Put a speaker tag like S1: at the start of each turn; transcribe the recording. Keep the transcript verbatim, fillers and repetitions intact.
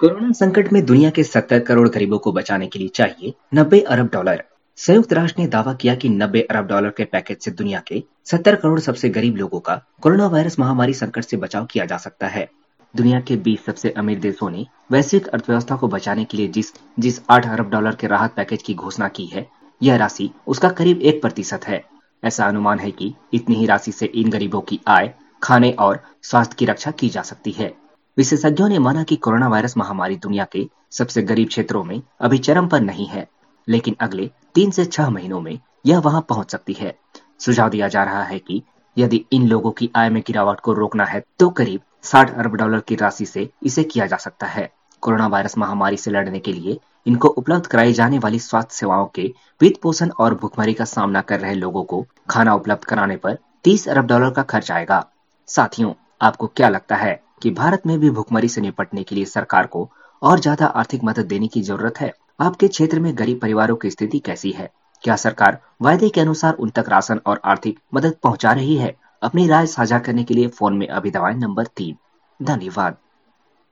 S1: Corona संकट में दुनिया के सत्तर करोड़ गरीबों को बचाने के लिए चाहिए नब्बे अरब डॉलर। संयुक्त राष्ट्र ने दावा किया कि नब्बे अरब डॉलर के पैकेज से दुनिया के सत्तर करोड़ सबसे गरीब लोगों का कोरोना वायरस महामारी संकट से बचाव किया जा सकता है। दुनिया के बीस सबसे अमीर देशों ने वैश्विक अर्थव्यवस्था को बचाने के लिए जिस जिस आठ अरब डॉलर के राहत पैकेज की घोषणा की है, यह राशि उसका करीब एक प्रतिशत है। ऐसा अनुमान है कि इतनी ही राशि से इन गरीबों की आय, खाने और स्वास्थ्य की रक्षा की जा सकती है। विशेषज्ञों ने माना कि कोरोना वायरस महामारी दुनिया के सबसे गरीब क्षेत्रों में अभी चरम पर नहीं है, लेकिन अगले तीन से छह महीनों में यह वहां पहुंच सकती है। सुझाव दिया जा रहा है कि यदि इन लोगों की आय में गिरावट को रोकना है तो करीब साठ अरब डॉलर की राशि से इसे किया जा सकता है। कोरोना वायरस महामारी से लड़ने के लिए इनको उपलब्ध कराई जाने वाली स्वास्थ्य सेवाओं के वित्त पोषण और भुखमरी का सामना कर रहे लोगों को खाना उपलब्ध कराने पर तीस अरब डॉलर का खर्च आएगा। साथियों, आपको क्या लगता है कि भारत में भी भुखमरी से निपटने के लिए सरकार को और ज्यादा आर्थिक मदद देने की जरूरत है? आपके क्षेत्र में गरीब परिवारों की स्थिति कैसी है? क्या सरकार वायदे के अनुसार उन तक राशन और आर्थिक मदद पहुंचा रही है? अपनी राय साझा करने के लिए फोन में अभी दबाएं नंबर तीन। धन्यवाद।